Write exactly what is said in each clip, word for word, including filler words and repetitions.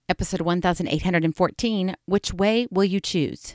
Episode one thousand eight hundred fourteen, Which Way Will You Choose?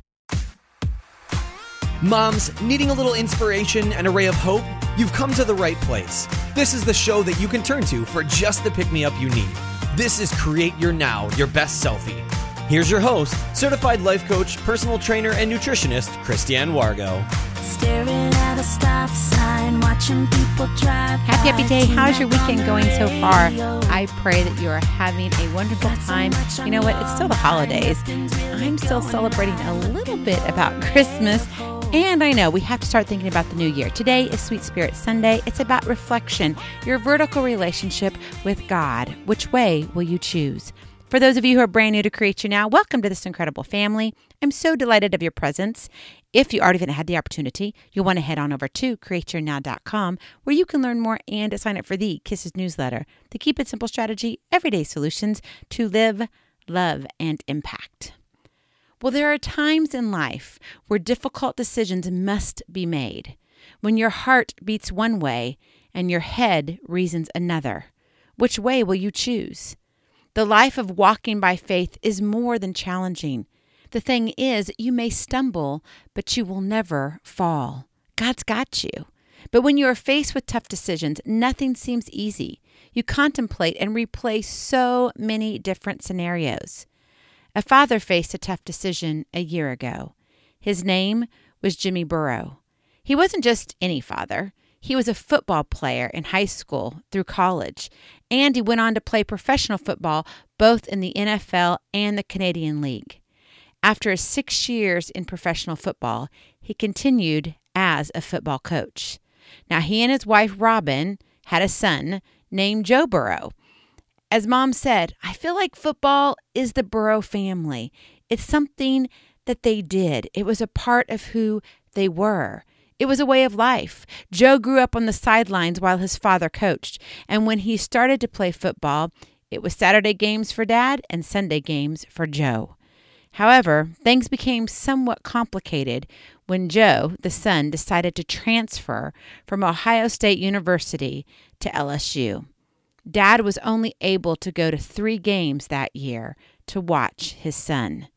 Moms, needing a little inspiration and a ray of hope? You've come to the right place. This is the show that you can turn to for just the pick-me-up you need. This is Create Your Now, Your Best Selfie. Here's your host, certified life coach, personal trainer, and nutritionist, Christiane Wargo. Staring at a stop sign, watching people drive. Happy, happy day. How's your weekend going so far? I pray that you are having a wonderful time. You know what? It's still the holidays. I'm still celebrating a little bit about Christmas. And I know we have to start thinking about the new year. Today is Sweet Spirit Sunday. It's about reflection, your vertical relationship with God. Which way will you choose? For those of you who are brand new to Create Your Now, welcome to this incredible family. I'm so delighted of your presence. If you already haven't had the opportunity, you'll want to head on over to create your now dot com, where you can learn more and sign up for the Kisses newsletter, the Keep It Simple strategy, everyday solutions to live, love, and impact. Well, there are times in life where difficult decisions must be made, when your heart beats one way and your head reasons another. Which way will you choose? The life of walking by faith is more than challenging. The thing is, you may stumble, but you will never fall. God's got you. But when you are faced with tough decisions, nothing seems easy. You contemplate and replay so many different scenarios. A father faced a tough decision a year ago. His name was Jimmy Burrow. He wasn't just any father. He was a football player in high school through college, and he went on to play professional football both in the N F L and the Canadian League. After six years in professional football, he continued as a football coach. Now, he and his wife, Robin, had a son named Joe Burrow. As Mom said, I feel like football is the Burrow family. It's something that they did. It was a part of who they were. It was a way of life. Joe grew up on the sidelines while his father coached. And when he started to play football, it was Saturday games for Dad and Sunday games for Joe. However, things became somewhat complicated when Joe, the son, decided to transfer from Ohio State University to L S U. Dad was only able to go to three games that year to watch his son.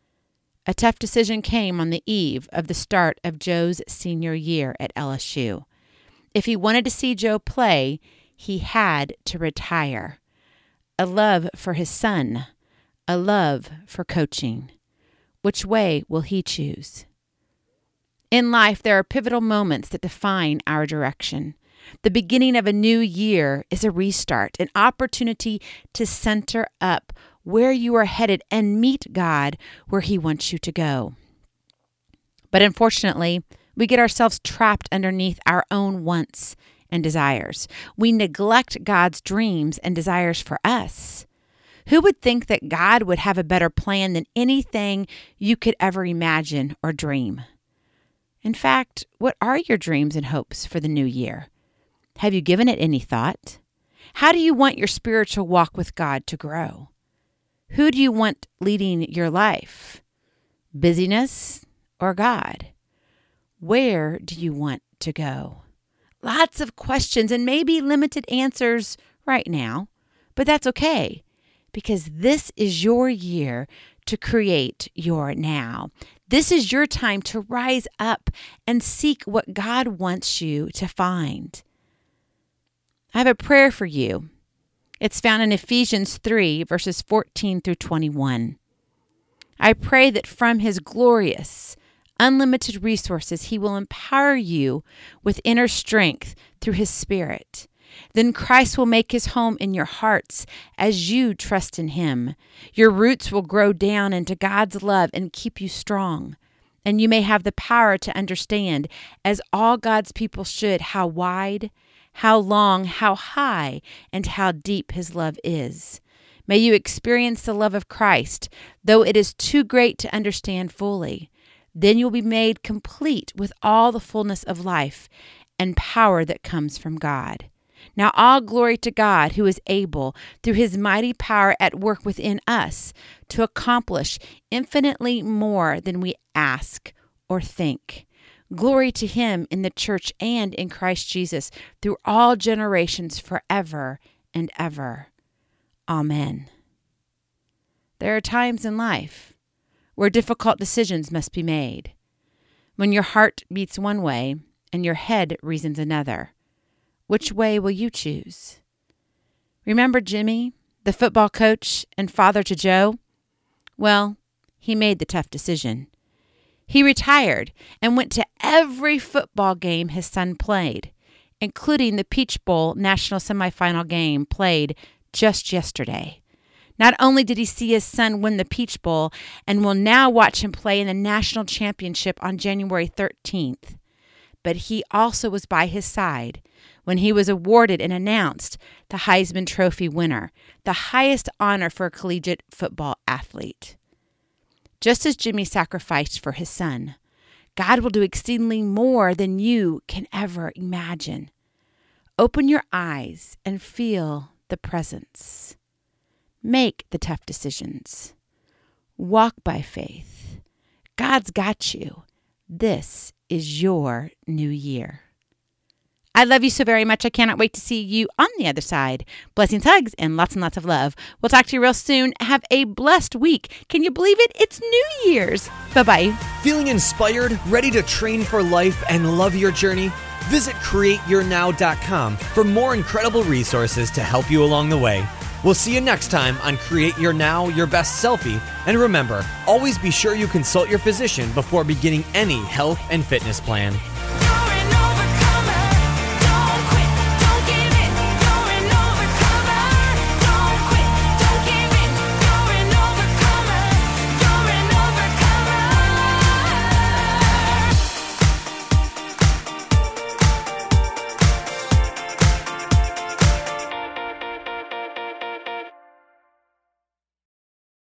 A tough decision came on the eve of the start of Joe's senior year at L S U. If he wanted to see Joe play, he had to retire. A love for his son, a love for coaching. Which way will he choose? In life, there are pivotal moments that define our direction. The beginning of a new year is a restart, an opportunity to center up where you are headed and meet God where He wants you to go. But unfortunately, we get ourselves trapped underneath our own wants and desires. We neglect God's dreams and desires for us. Who would think that God would have a better plan than anything you could ever imagine or dream? In fact, what are your dreams and hopes for the new year? Have you given it any thought? How do you want your spiritual walk with God to grow? Who do you want leading your life? Busyness or God? Where do you want to go? Lots of questions and maybe limited answers right now, but that's okay because this is your year to create your now. This is your time to rise up and seek what God wants you to find. I have a prayer for you. It's found in Ephesians three, verses fourteen through twenty-one. I pray that from His glorious, unlimited resources, He will empower you with inner strength through His Spirit. Then Christ will make His home in your hearts as you trust in Him. Your roots will grow down into God's love and keep you strong. And you may have the power to understand, as all God's people should, how wide, how long, how high, and how deep His love is. May you experience the love of Christ, though it is too great to understand fully. Then you'll be made complete with all the fullness of life and power that comes from God. Now all glory to God, who is able, through His mighty power at work within us, to accomplish infinitely more than we ask or think. Glory to Him in the church and in Christ Jesus through all generations forever and ever. Amen. There are times in life where difficult decisions must be made, when your heart beats one way and your head reasons another. Which way will you choose? Remember Jimmy, the football coach and father to Joe? Well, he made the tough decision. He retired and went to every football game his son played, including the Peach Bowl national semifinal game played just yesterday. Not only did he see his son win the Peach Bowl and will now watch him play in the national championship on January thirteenth, but he also was by his side when he was awarded and announced the Heisman Trophy winner, the highest honor for a collegiate football athlete. Just as Jimmy sacrificed for his son, God will do exceedingly more than you can ever imagine. Open your eyes and feel the presence. Make the tough decisions. Walk by faith. God's got you. This is your new year. I love you so very much. I cannot wait to see you on the other side. Blessings, hugs, and lots and lots of love. We'll talk to you real soon. Have a blessed week. Can you believe it? It's New Year's. Bye-bye. Feeling inspired, ready to train for life and love your journey? Visit create your now dot com for more incredible resources to help you along the way. We'll see you next time on Create Your Now, Your Best Selfie. And remember, always be sure you consult your physician before beginning any health and fitness plan.